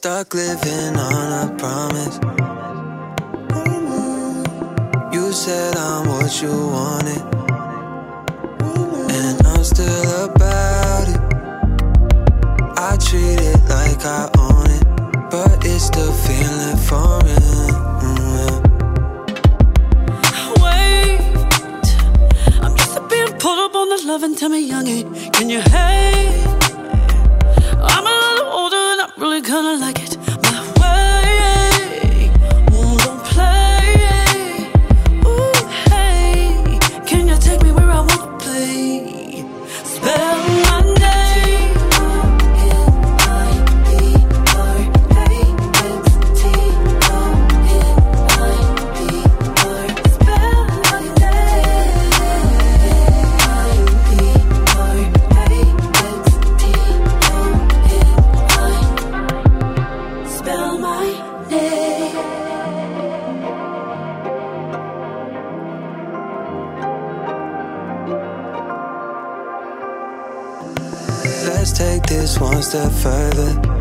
stuck living on a promise. You said I'm what you wanted, and I'm still about it. I treat it like I own it, but it's still feeling foreign. Wait, I'm just being pulled up on the love and tell me, youngin', can you hate? I'm a little older and I really kinda like it my way. Ooh, don't play. Ooh, hey, can you take me where I wanna play? Spell my name. Let's take this one step further.